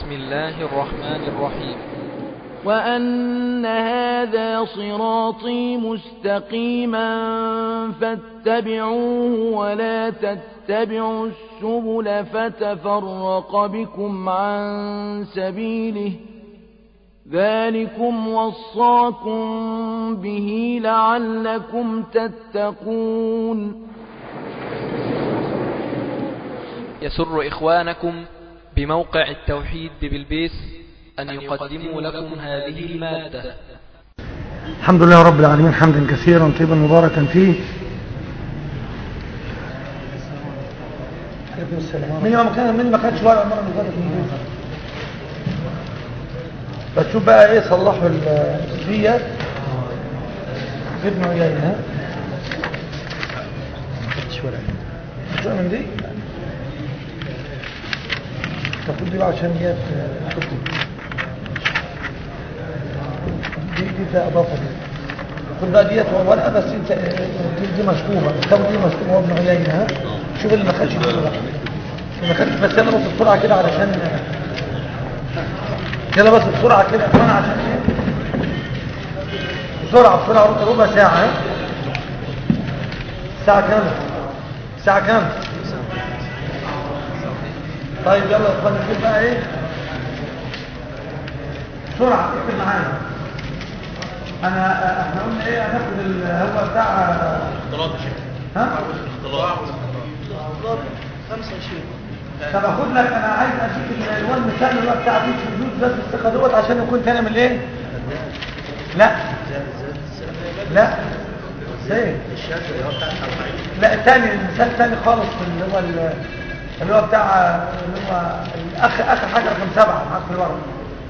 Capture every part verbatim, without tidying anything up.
بسم الله الرحمن الرحيم وأن هذا صراطي مستقيما فاتبعوه ولا تتبعوا السبل فتفرق بكم عن سبيله ذلكم وصاكم به لعلكم تتقون. يسر إخوانكم بموقع التوحيد ببلبيس أن يقدموا لكم هذه المادة. الحمد لله رب العالمين حمدا كثيرا طيبا مباركا فيه. عليكم السلام. مين ما كان مين ما كانش ورقه المره اللي فاتت من بس شوف بقى ايه صلحوا السفيات ابن عيينة. ها ما خدتش ورقه شو من دي تاخد دي بقى عشان هي دي دي فيها اضافه دي خد بقى ديت ورقه بس انت دي مشطوبه تاخد دي مشطوبه وابن عيينة. ها شوف اللي ما خدش دي بقى ما خدش بس انا بص بسرعه كده علشان يلا بس بسرعه كده كمان عشان ايه بسرعه بسرعه ربع ساعه. الساعه كام الساعه كام طيب يلا يا اخواني نشوف بقى ايه بسرعه اكتب معايا. انا احنا قلنا ايه هناخد الهوا بتاع اختلاط يا شيخ. ها اختلاط اختلاط خمسة وعشرين. طب اخد لك انا عايز اشوف الالوان مثال اللي هو بتاع دي الوجود بس الثقه دوت عشان يكون تاني من ايه لا لا ايه الشاشه اللي هو بتاع الأربعين. لا تاني مثال تاني خالص اللي هو اللي هو بتاع اللي هو الاخ اخر حاجه رقم سبعه معاك في الورقه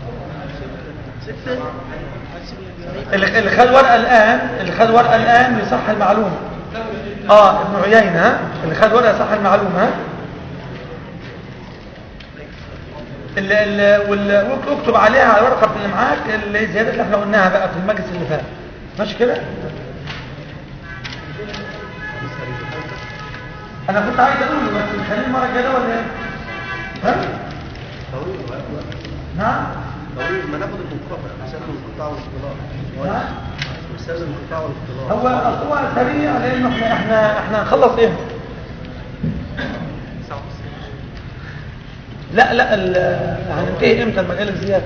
اللي اللي خد ورقه الان اللي خد ورقه الان يصح المعلومه. اه ابن عيينة. ها اللي خد ورقه صح المعلومه. ها اللي اللي واكتب عليها على الورقه اللي معاك الزيادات اللي احنا قلناها بقى في المجلس اللي فات. ماشي كده. انا كنت عايز اقوله بس نخليه المره الجايه ولا ايه؟ ها طويل نعم طويل ما ناخد المنقطع مثال الانقطاع والاختلاط. نعم مثال الانقطاع والاختلاط هو هو سريع لانه احنا احنا احنا هنخلص امتى؟ لا لا هننتهي امتى المجال الزياده؟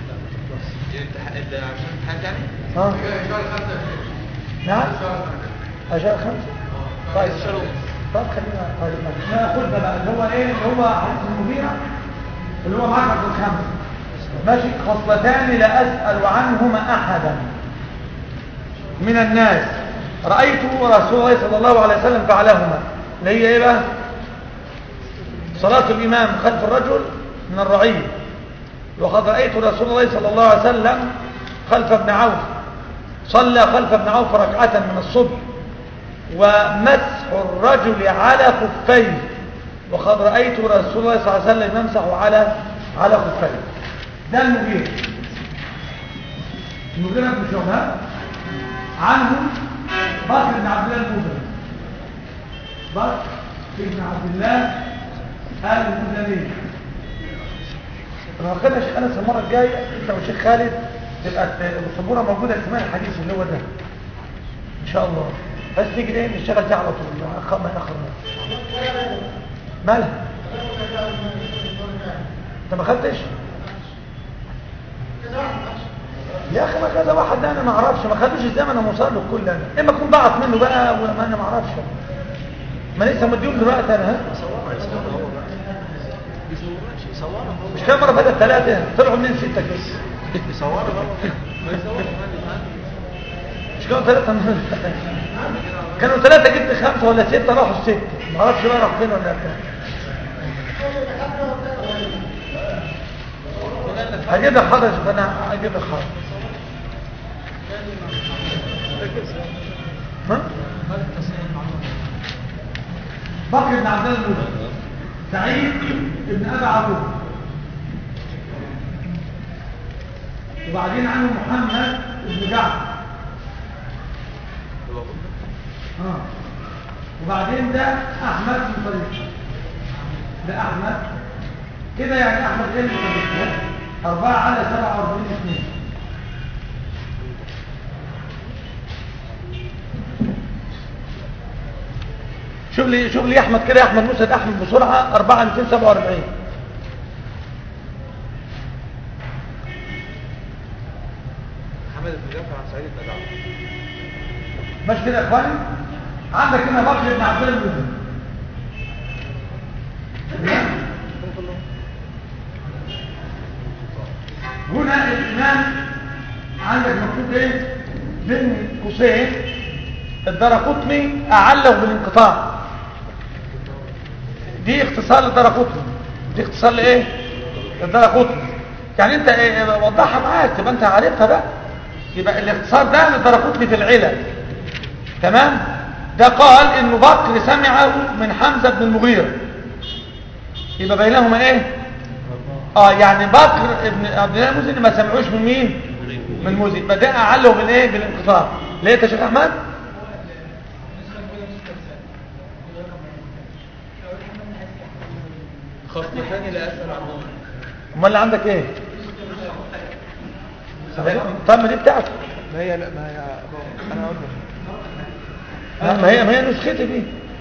الامتحان يعني؟ اه نعم اشهر خمسه. طيب طب خلينا طيب ناخدها بقى اللي هو ايه اللي هو حديث المغيرة اللي هو معرفة الخمس. ماشي. خصلتان لا اسال عنهما احدا من الناس رايت رسول الله صلى الله عليه وسلم فعلهما اللي هي ايه بقى؟ صلاة الإمام خلف الرجل من الرعية. وقد رأيت رسول الله صلى الله عليه وسلم خلف ابن عوف صلى خلف ابن عوف ركعة من الصبح ومسح الرجل على خفيه. وقد رأيت رسول الله صلى الله عليه وسلم يمسح على على خفيه. ده المغيرة المغيرة بن شعبة عنه بكر بن عبد الله المزني بكر بن عبد الله المزني. لو خدنا شيخ انس المره الجايه انت والشيخ خالد تبقى السبوره موجوده اسمها الحديث اللي هو ده ان شاء الله. بس نيجي ايه نشتغل فيه على طول اخر ما اخر مالها انت ما خدتش يا اخي ما كذا واحد ده انا ما اعرفش ما خدوش ازاي. انا موصل له كل انا اما اكون ضاعت منه بقى وما انا ما اعرفش ما لسه مديهم دلوقتي انا. ها مش كام مره فاتت ثلاثه طلعوا منين سته كده يصوروا مش كانوا ثلاثه كانوا ثلاثه جبت خمسه ولا سته راحوا السته ما اعرفش بقى راح فين ولا بتاع. هجيب لك حاضر انا هجيب لك حاضر. ها بكر بن عبد الله المزني سعيد بن ابي عروبه وبعدين عنه محمد بن جعفر اه وبعدين ده احمد بن طريق ده احمد كده يعني احمد غير مطلق أربعة على سبعة وأربعين اثنين. شوف لي شوف لي يا أحمد كده، يا أحمد مسعد أحمد بسرعة. أربعة مئتين سبعة وأربعين. محمد بن جعفر عن سعيد بن جعفر. ماشي كده يا إخواني. عندك هنا بكر بن عبد الله المزني. هنا الإمام عندك مكتوب ايه بين قوسين الدرقطني أعله بالانقطاع. دي اختصار الدرقطني، دي اختصار لايه الدرقطني. يعني انت ايه وضحها معاك تبقى انت عارفها بقى. يبقى الاختصار ده للدرقطني في العلل. تمام. ده قال انه بكر سمعه من حمزة بن المغيرة، يبقى بينهما ايه اه يعني بكر ابن عبد الله المزني ما سمعوش من مين من المزني، يبقى ده اعله بالايه بالانقطاع. ليه يا شيخ احمد؟ خصمتان لا اسال عنهم. امال اللي عندك ايه؟ طب ما دي بتاعتك. ما هي لا ما هي انا اقول لك ما هي ما هي نسختي دي.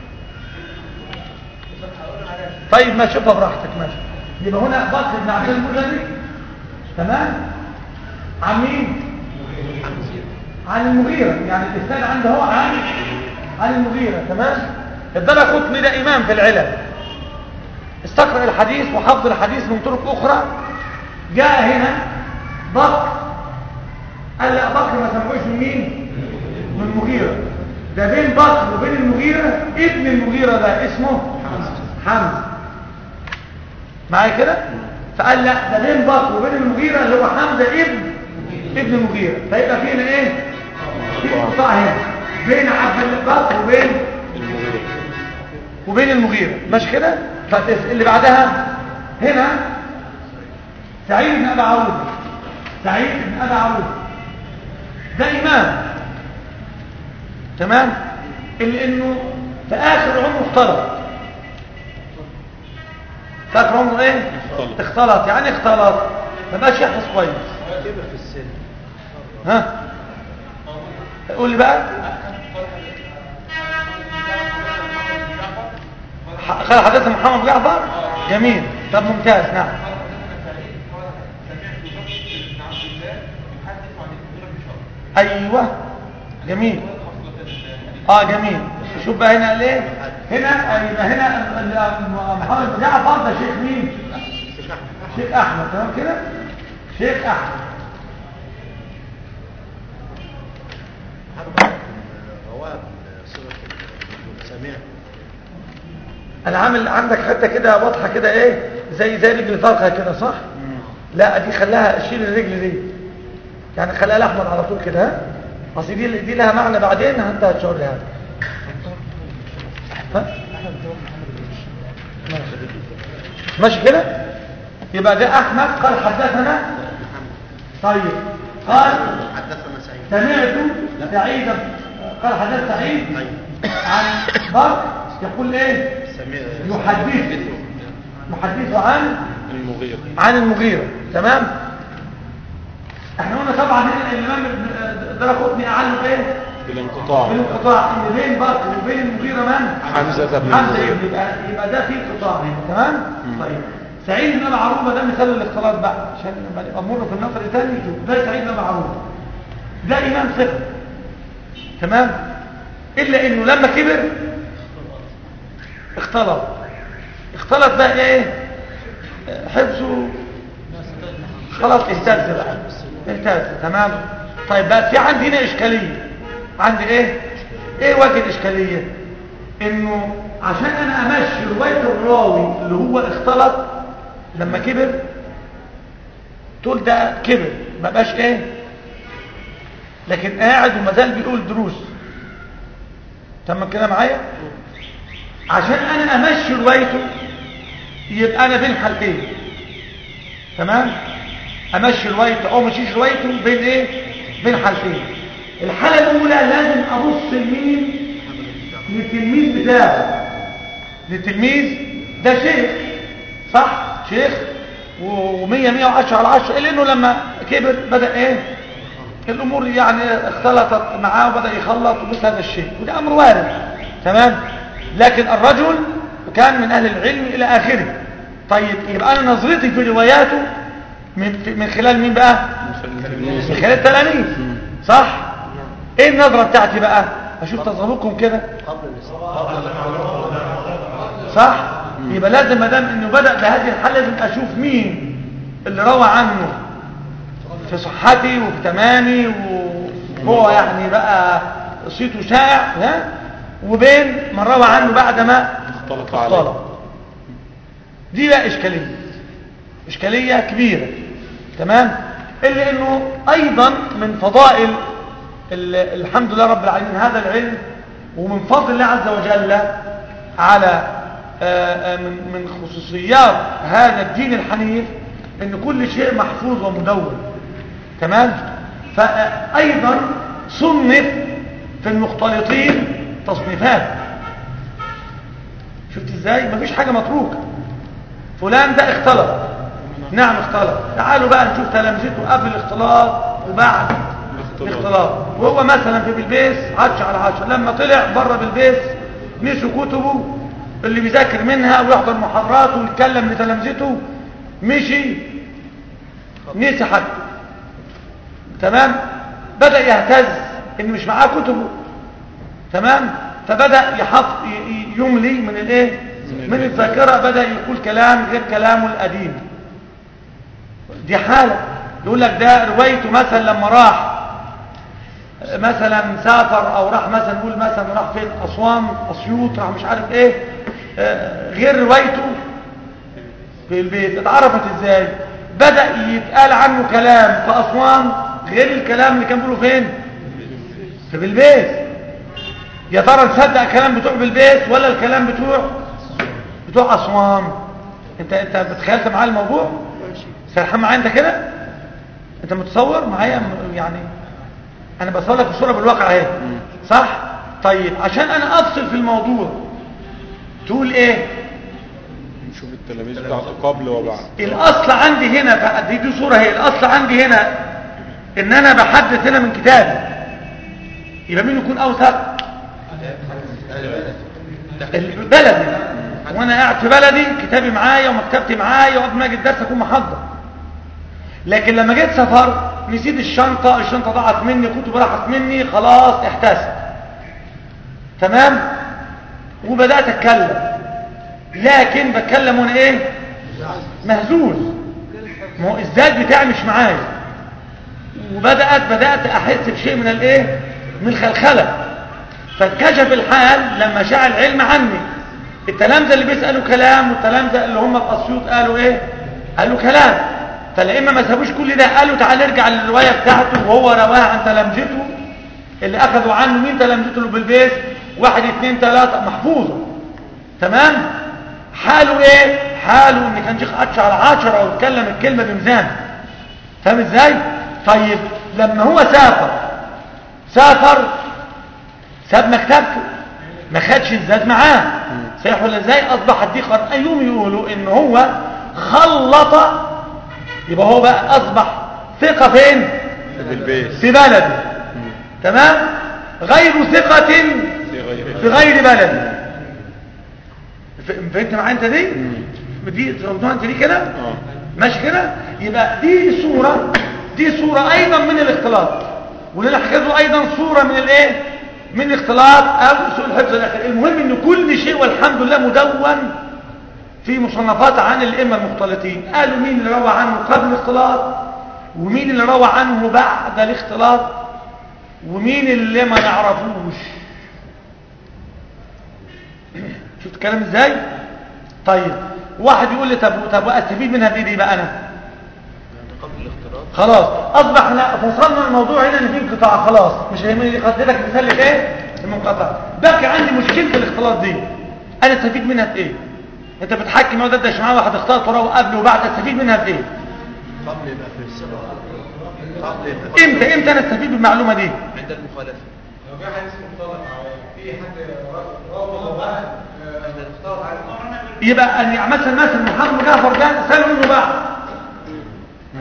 طيب ما تشوفها براحتك. ماشي. يبقى هنا بكر بن عبد المزني تمام عن مين؟ عن المغيرة. يعني الإسناد عنده هو عن عن المغيرة. تمام. الدرقطني ده إمام في العلل، استقرأ الحديث وحفظ الحديث من طرق أخرى. جاء هنا بكر قال لا بكر ما سمعوش من مين؟ من المغيرة. ده بين بكر وبين المغيرة ابن المغيرة ده اسمه حمزة. معايا كده؟ فقال لا ده بين بكر وبين المغيرة اللي هو حمزة ابن ابن المغيرة. فيبقى فينا ايه؟ في قطاع هنا بين عبد بكر وبين المغيرة وبين المغيرة. ماشي كده؟ اللي بعدها هنا سعيد بن أبي عروبة. سعيد بن أبي عروبة ده إمام تمام اللي إنه في آخر عمره اختلط. في آخر عمره إيه؟ اختلط. اختلط يعني اختلط ما بقاش يحفظ كويس. كبر في السن. ها؟ قول لي بقى. قال حدثنا محمد بن جعفر. جميل. طب ممتاز. نعم. ايوه جميل. اه جميل. شوف بقى هنا ليه هنا يبقى هنا محمد بن جعفر ده شيخ مين؟ شيخ احمد. تمام كده. شيخ احمد. رواه صيغه سميع. انا عامل عندك حته كده واضحه كده ايه زي زي رجل فرخه كده صح؟ لا دي خلاها شيل الرجل دي يعني خلاها الاحمر على طول كده. ها اصل دي دي لها معنى بعدين انت هتشاور لها. ها ماشي كده. يبقى ده احمد قال حدثنا. طيب قال حدثنا سعيد. سمعت سعيد قال حدث سعيد عن بكر يقول ايه يحدث يحدث عن المغيرة عن المغيرة. تمام. احنا قلنا طبعا هنا الامام الدرقطني اعلم ايه بالانقطاع. بالانقطاع ان بين بكر وبين المغيرة من حمزة بن المغيرة. يبقى يبقى ده فيه انقطاع. تمام. طيب سعيد بن ابي عروبه ده مثال الاختلاط بقى عشان لما نبقى نمر في النقل الثاني نشوف. ده سعيد بن ابي عروبه ده امام ثقه. تمام. الا انه لما كبر اختلط. اختلط بقى ايه حفظه خلاص اهتز بقى اهتز. تمام. طيب بقى في عندي هنا اشكاليه. عندي ايه ايه وجه الاشكاليه؟ انه عشان انا امشي روايه الراوي اللي هو اختلط لما كبر تقول ده كبر ما بقاش ايه لكن قاعد وما زال بيقول دروس. تمام كده معايا؟ عشان انا امشي روايته يبقى انا بين حالتين. تمام. امشي روايته او مشيش روايته بين ايه بين حالتين. الحاله الاولى لازم ابص لمين للتلميذ بتاعه. للتلميذ ده شيخ صح شيخ ومية مية وعشرة على عشرة، إلا إنه لما كبر بدأ إيه الأمور يعني اختلطت معاه وبدأ يخلط ومثل هذا الشيء، وده أمر وارد. تمام. لكن الرجل كان من أهل العلم إلى آخره. طيب يبقى أنا نظرتي في رواياته من, من خلال مين بقى؟ من خلال التلاميذ، صح؟ إيه النظرة بتاعتي بقى؟ أشوف تظهركم كده، صح؟ يبقى لازم ما دام إنه بدأ بهذه الحالة لازم أشوف مين اللي روى عنه في صحتي وفي تمامي وهو يعني بقى صيته شائع، ها؟ وبين من روى عنه بعد ما اختلط اختلط. دي بقى إشكالية إشكالية كبيرة. تمام. إلا إنه أيضا من فضائل الحمد لله رب العالمين هذا العلم، ومن فضل الله عز وجل على من من خصوصيات هذا الدين الحنيف إن كل شيء محفوظ ومدون. تمام. فأيضا صنف في المختلطين تصنيفات. شفت ازاي؟ مفيش حاجة متروكة. فلان ده اختلط، نعم اختلط، تعالوا بقى نشوف تلامذته قبل الاختلاط وبعد الاختلاط. وهو مثلا في بلبيس عشرة على عشرة، لما طلع بره بلبيس نسوا كتبه اللي بيذاكر منها ويحضر محاضراته ويتكلم لتلامذته، مشي نسي حاجته. تمام. بدأ يهتز ان مش معاه كتبه. تمام. فبدأ يحط يملي من الايه من الذاكرة، بدأ يقول كلام غير كلامه القديم. دي حالة. يقول لك ده روايته مثلا لما راح مثلا سافر او راح مثلا نقول مثلا راح فين اسوان اسيوط راح مش عارف ايه، غير روايته في البيت. اتعرفت ازاي؟ بدأ يتقال عنه كلام في اسوان غير الكلام اللي كان بيقوله فين في بالبيت. يا ترى نصدق الكلام بتوع بالبيت ولا الكلام بتوع بتوع اسوان؟ انت انت بتخيلت معايا الموضوع؟ سرحان معايا انت كده؟ انت متصور معايا يعني؟ انا بصور لك الصوره بالواقع اهي، صح؟ طيب عشان انا افصل في الموضوع تقول ايه؟ نشوف التلاميذ بتاعته قبل وبعد. الاصل عندي هنا دي, دي صوره هي الاصل عندي هنا ان انا بحدث هنا من كتابي، يبقى مين يكون اوثق؟ بلدي. وانا قاعد في بلدي كتابي معايا ومكتبتي معايا وقبل ما اجي الدرس اكون محضر. لكن لما جيت سفر نسيت الشنطه، الشنطه ضاعت مني، كتب راحت مني، خلاص احتست. تمام. وبدات اتكلم، لكن بتكلم وانا ايه مهزوز، ما هو الذات بتاعي مش معايا. وبدات بدات احس بشيء من الايه من الخلخله. فانكشف الحال لما شاع العلم عني. التلامذه اللي بيسالوا كلام والتلامذه اللي هم في اسيوط قالوا ايه قالوا كلام. فالائمه ما سابوش كل ده، قالوا تعال نرجع للروايه بتاعته وهو رواها عن تلامذته اللي اخذوا عنه. مين تلامذته اللي بالبيت؟ واحد اثنين ثلاثه محفوظه. تمام. حاله ايه؟ حاله ان كان شيخ عشرة على عشرة ويتكلم الكلمه بميزان. فاهم ازاي؟ طيب لما هو سافر سافر ساب مكتبته، ما خدش الزاد معاه، صحيح ولا ازاي؟ اصبحت دي قرآن يقولوا ان هو خلط، يبقى هو بقى اصبح ثقة فين؟ في البيت في بلده. تمام. غير ثقة في غير بلده. فهمت معايا انت دي؟ دي فهمتوها انت دي كده؟ ماشي كده؟ يبقى دي صورة دي صورة ايضا من الاختلاط، ولنا حكيته ايضا صورة من الايه من الاختلاط او سوء الحفظ الاخر. المهم ان كل شيء والحمد لله مدون في مصنفات عن الائمه المختلطين. قالوا مين اللي روى عنه قبل الاختلاط، ومين اللي روى عنه بعد الاختلاط، ومين اللي ما نعرفوش. شفت الكلام ازاي؟ طيب واحد يقول لي طب طب استفيد منها بايه دي بقى؟ انا خلاص اصبح لا فصلنا الموضوع هنا ان في انقطاع، خلاص مش هيهمني. قدرتك مثال ايه المنقطع. بقى عندي مشكله الاختلاط دي، انا استفيد منها في ايه؟ انت بتحكم هو ده معاه واحد اختلط وراه قبل وبعد، استفيد منها في ايه؟ قبل يبقى في السبب قبل يبقى امتى امتى انا استفيد بالمعلومه دي؟ عند المخالفه. لو في حديث مختلط في حد روى بعد احنا نختار عارف يبقى ان يعني مثلا مثلا محمد جعفر ده سالوا منه بعد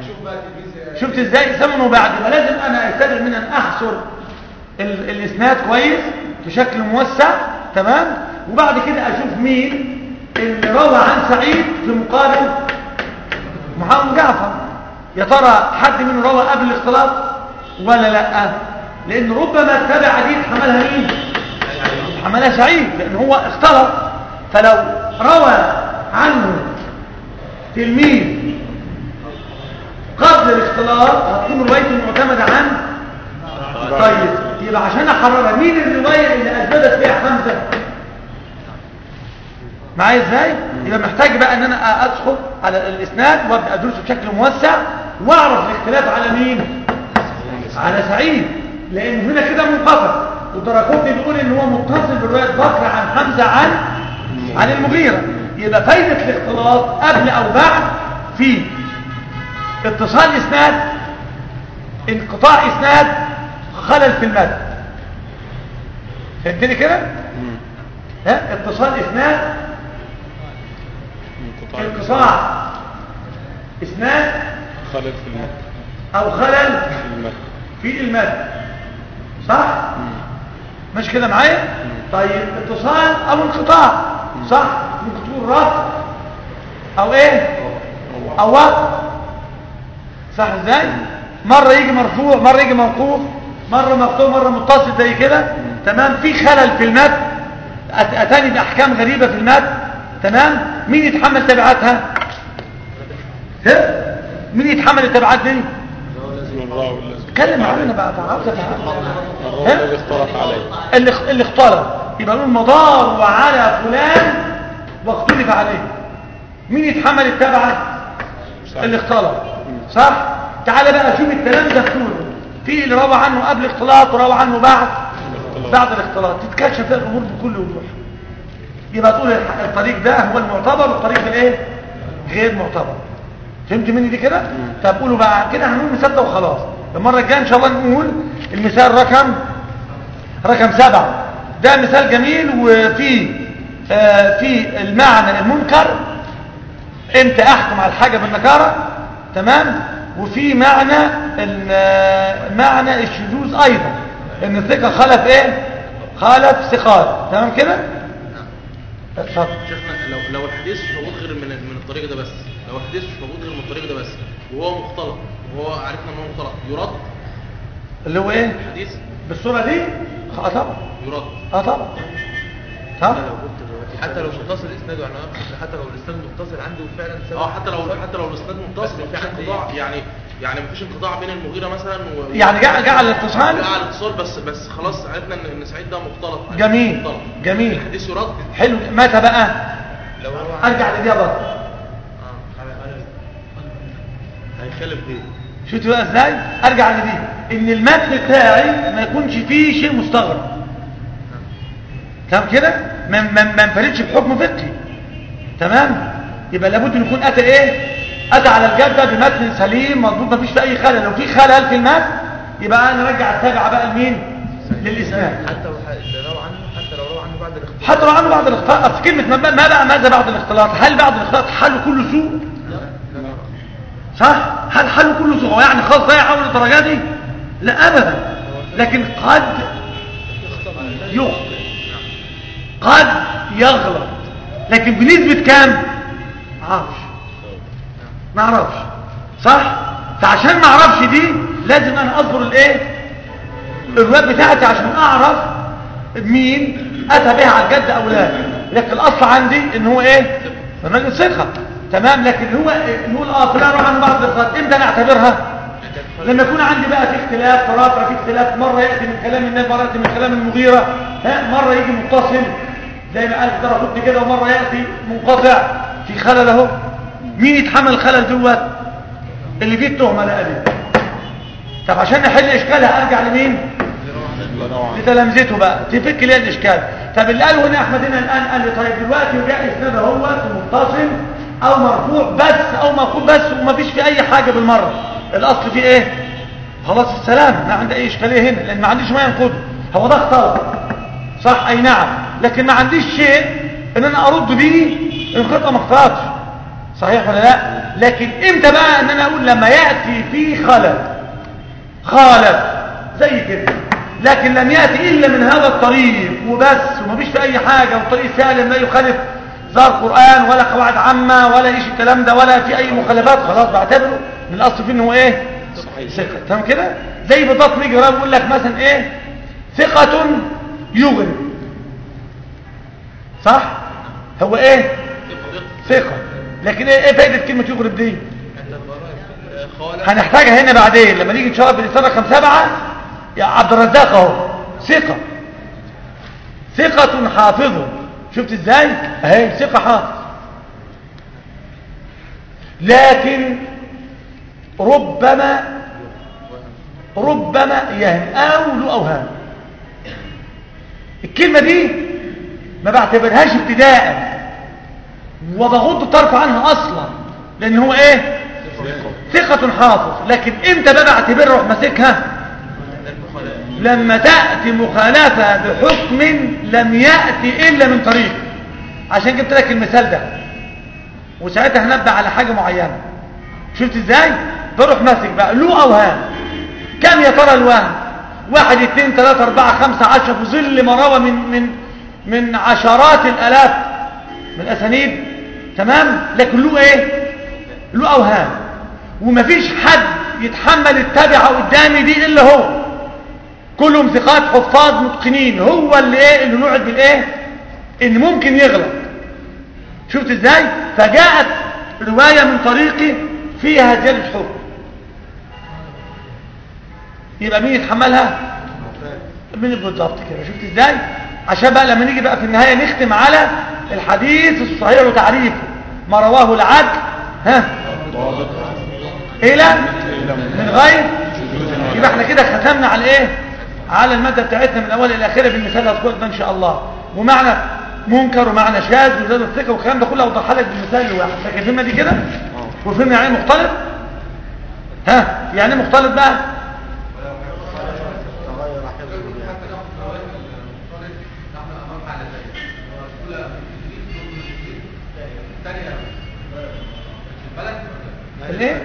هشوف بقى تلميذ شفت ازاي سمن وبعد. يبقى لازم انا استدعي من ان احصر ال- الاسناد كويس بشكل موسع، تمام، وبعد كده اشوف مين اللي روى عن سعيد في مقابل محمد بن جعفر. يا ترى حد منه روى قبل الاختلاط ولا لا؟ لان ربما التابع دي حملها مين؟ حملها سعيد لان هو اختلط. فلو روى عنه تلميذ قبل الاختلاط هتكون روايته معتمده عن. طيب يبقى عشان احررها مين الروايه اللي اثبتت فيها حمزه معايا ازاي؟ يبقى محتاج بقى ان انا ادخل على الاسناد وابدا ادرسه بشكل موسع واعرف الاختلاف على مين؟ على سعيد، لان هنا كده منقطع. ودراكوتني بيقول ان هو متصل بروايه بكر عن حمزه عن عن المغيره. يبقى فايده الاختلاط قبل او بعد في اتصال اسناد، انقطاع اسناد، خلل في المتن. فهمتني كده؟ ها اتصال اسناد، انقطاع اسناد، خلل في المتن او خلل في المتن في المتن، صح؟ مش كده معايا؟ طيب اتصال او انقطاع، صح؟ ممكن تقول رفع او ايه او وقف، صح ازاي؟ مره يجي مرفوع، مره يجي موقوف، مره مقطوع، مره متصل زي كده، تمام. في خلل في المتن، اتاني باحكام غريبه في المتن، تمام. مين يتحمل تبعاتها؟ ها مين يتحمل التبعات دي؟ الراوي الذي اتكلم معانا بقى، عاوز الراوي الذي اختلط عليه اللي اللي اختلط. يبقى نقول مدار وعلى فلان واختلف عليه. مين يتحمل التبعه؟ اللي اختلط، صح. تعال بقى شوف الكلام ده كله، في اللي روى عنه قبل الاختلاط وروى عنه بعد بعد الاختلاط، تتكشف الامور بكل وضوح. يبقى تقول الطريق ده هو المعتبر والطريق ده ايه غير معتبر. فهمت مني دي كده؟ طب قولوا بقى كده، هنقول مثال ده وخلاص. المره الجايه ان شاء الله نقول المثال رقم رقم سبعة. ده مثال جميل وفي آه في المعنى المنكر، امتى احكم على الحاجه بالنكاره، تمام. وفي معنى معنى الشذوذ ايضا، ان الثقه خلف ايه خالف ثقات، تمام كده. اتفضل. شيخنا لو لو الحديث مش موجود غير من من الطريق ده بس، لو الحديث مش موجود غير من الطريق ده بس وهو مختلط وهو عرفنا ان هو مختلط، يرد اللي هو ايه الحديث بالصوره دي؟ اه طبعا يرد. اه طبعا طبعا. حتى لو متصل اسناده، يعني حتى لو الاسناد متصل عنده فعلا سبب. اه حتى لو حتى لو الاسناد متصل في انقطاع، يعني يعني مفيش انقطاع بين المغيره مثلا و... يعني جعل جعل الاتصال، جعل الاتصال بس بس خلاص عرفنا ان ان سعيد ده مختلط. جميل مختلط. جميل الحديث يرد. حلو. متى بقى؟ لو هو ارجع لدي برضه. اه هيخالف دي. شفتوا بقى ازاي؟ ارجع لدي ان المتن بتاعي ما يكونش فيه شيء مستغرب، تمام كده، ما ما ما انفردش بحكم فقهي، تمام. يبقى لابد ان يكون اتى ايه اتى على الجاده بمتن سليم مضبوط، ما فيش فيه اي خلل. لو في خلل في المتن يبقى انا ارجع التابعه بقى لمين؟ للاسناد. حتى لو روى عنه حتى لو روى عنه بعد الاختلاط حتى لو عنه بعد الاختلاط. اصل كلمه ما ما بقى ماذا بعد الاختلاط؟ هل بعد الاختلاط حله كله سوء؟ صح؟ هل حله كله سوء يعني خلاص ضيع اول الدرجه دي؟ لا ابدا، لكن قد يخطئ، قد يغلط، لكن بنسبة كام؟ ما اعرفش ما اعرفش صح؟ فعشان ما اعرفش دي لازم انا اصبر الايه الروايات بتاعتي عشان اعرف مين اتى بها على الجد او لا. لكن الاصل عندي ان هو ايه الراجل ثقه، تمام. لكن هو نقول اه فلان روح عن بعض الثقات، امتى نعتبرها؟ لما يكون عندي بقى في اختلاف ترافع، في اختلاف مره ياتي من كلام النبي، مره ياتي من كلام المغيره، ها مره يجي متصل زي ما قال الدرقطني كده، ومره ياتي منقطع في خلل اهو. مين يتحمل الخلل دوت؟ اللي فيه التهمه لا ادري. طب عشان نحل اشكالها ارجع لمين؟ لتلامذته بقى تفك ليه الاشكال. طب اللي قاله هنا احمد هنا الان قال لي طيب دلوقتي وجاء اسناد اهوت متصل او مرفوع بس او موقوف بس وما فيش في اي حاجه بالمره، الاصل فيه ايه؟ خلاص السلام، ما عندي اي اشكاليه هنا لان ما عنديش ما ينقضه. هو ده اختلط صح، اي نعم، لكن ما عنديش شيء ان انا ارد بيه ان خطأ ما اختلطش، صحيح ولا لا؟ لكن امتى بقى ان انا اقول لما ياتي فيه خلل خالف زي كده، لكن لم ياتي الا من هذا الطريق وبس ومفيش في اي حاجه والطريق سالم لا يخالف ظاهر قران ولا قواعد عامه ولا ايش الكلام ده ولا في اي مخالفات، خلاص بعتبره من الاصل فيه ان هو ايه ثقه. تمام كده؟ زي بالضبط يجي راجل يقول لك مثلا ايه ثقه يغرب، صح؟ هو ايه ثقه، لكن ايه ايه فائده كلمه يغرب دي؟ هنحتاجها هنا بعدين لما نيجي نشوف بالرساله رقم سبعة يا عبد الرزاق اهو ثقه ثقه حافظ، شفت ازاي اهي ثقه حافظ، لكن ربما ربما يهم او له اوهام. الكلمه دي ما بعتبرهاش ابتداء وبغض الطرف عنها اصلا، لان هو ايه ثقة حافظ، لكن امتى بقى بعتبرها اروح ماسكها؟ لما تأتي مخالفة بحكم لم يأتي الا من طريق. عشان جبت لك المثال ده وساعتها هنبه على حاجة معينة، شفت ازاي؟ بروح ماسك بقى له اوهام. كم يا ترى الوهم؟ واحد اثنين ثلاثة اربعة خمسة عشرة في ظل ما روى من من من عشرات الالاف من الاسانيد، تمام؟ لكن له ايه؟ له اوهام، ومفيش حد يتحمل التابعه قدامي دي الا هو، كلهم ثقات حفاظ متقنين، هو اللي ايه اللي نوعد بالايه ان ممكن يغلط. شفت ازاي؟ فجاءت روايه من طريقي فيها زياده حكم، يبقى مين يتحملها؟ مين بالضبط كده؟ شفت ازاي؟ عشان بقى لما نيجي بقى في النهايه نختم على الحديث الصحيح وتعريفه، ما رواه العدل ها الى من غير، يبقى احنا كده ختمنا على ايه؟ على الماده بتاعتنا من اول الى اخره بالمثال اللي هتقول ده ان شاء الله، ومعنى منكر ومعنى شاذ وزاد الثقه والكلام ده كله اوضحها لك بالمثال الواحد. لكن فهمنا دي كده؟ وفهمنا يعني ايه مختلط؟ ها يعني ايه مختلط بقى؟ الايه؟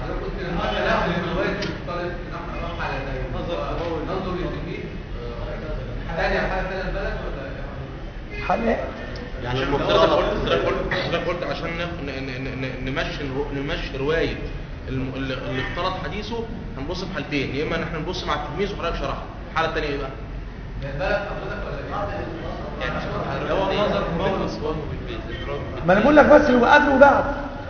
حل ايه؟ يعني المفترض قلت قلت قلت عشان نمشي نمشي روايه اللي اختلط حديثه هنبص في حالتين، يا اما ان احنا نبص مع التلميذ وحضرتك شرحها، الحاله الثانيه ايه بقى؟ يعني هو نظر بين الصواب وبالبيت، ما انا بقول لك بس هو قبل وبعد.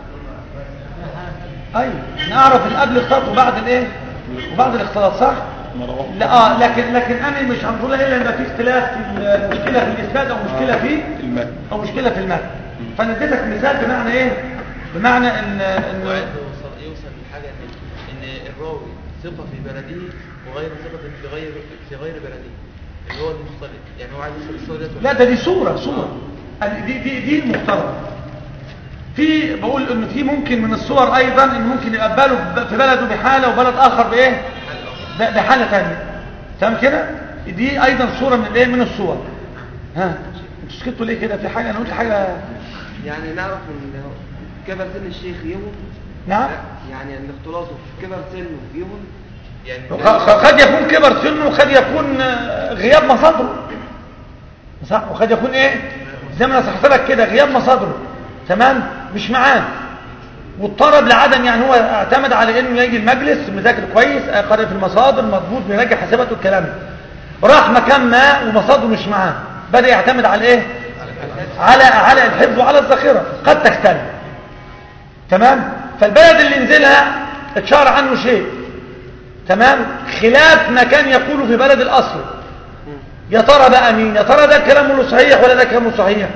ايوه نعرف القبل اختلاط وبعد الايه وبعد الاختلاط، صح؟ لا اه لكن لكن انا مش هنقول الا ان في اختلاف في مشكله في الاسناد او مشكله في المتن او مشكله في المتن. فانا اديتك مثال بمعنى ايه؟ بمعنى ان ان يوصل لحاجه ان ان الراوي ثقه في بلده وغير ثقه في غير في غير بلده، اللي هو المختلط، يعني هو عايز يوصل الصوره دي. لا ده دي صوره صوره دي دي دي المختلط. في بقول ان في ممكن من الصور ايضا ان ممكن يبقى باله في بلده بحاله وبلد اخر بايه بحاله ثانيه، تمام كده؟ دي ايضا صوره من الايه من الصور. ها انتوا سكتوا ليه كده؟ في حاجه انا قلت حاجه يعني نعرف ان كبر سن الشيخ يهون. نعم يعني ان اختلاطه في كبر سنه يهون، يعني قد يكون كبر سنه وقد يكون غياب مصادره، صح؟ وقد يكون ايه زي ما انا صحت لك كده غياب مصادره، تمام؟ مش معاه واضطرب لعدم، يعني هو اعتمد على انه يجي المجلس مذاكر كويس قارئ في المصادر مضبوط بيراجع حساباته والكلام ده، راح مكان ما ومصادره مش معاه، بدا يعتمد على ايه؟ على على الحفظ وعلى الذاكره، قد تختلف، تمام؟ فالبلد اللي نزلها اتشار عنه شيء، تمام؟ خلاف ما كان يقوله في بلد الاصل. يا ترى بقى مين؟ يا ترى ده كلامه صحيح ولا ده كلامه صحيح؟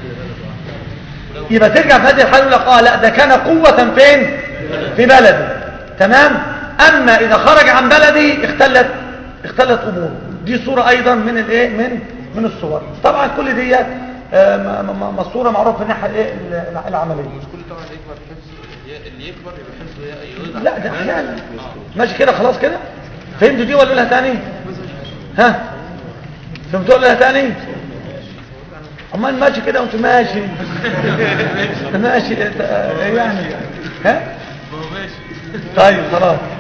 يبقى ترجع في هذه الحاله يقول لك اه لا ده كان قوه فين؟ في بلده، تمام؟ اما اذا خرج عن بلدي اختلت اختلت امور. دي صوره ايضا من الايه من من الصور. طبعا كل دي صوره معروفه في الناحيه الايه العمليه. مش كل طبعا يكبر حفظ، اللي يكبر يبقى حفظه يضعف. لا ده احيانا ماشي كده خلاص كده. فهمتوا دي ولا اقولها ثاني؟ ها فهمتوا ولا ثاني؟ امال ماشي كده وانت ماشي ماشي يعني ها طيب خلاص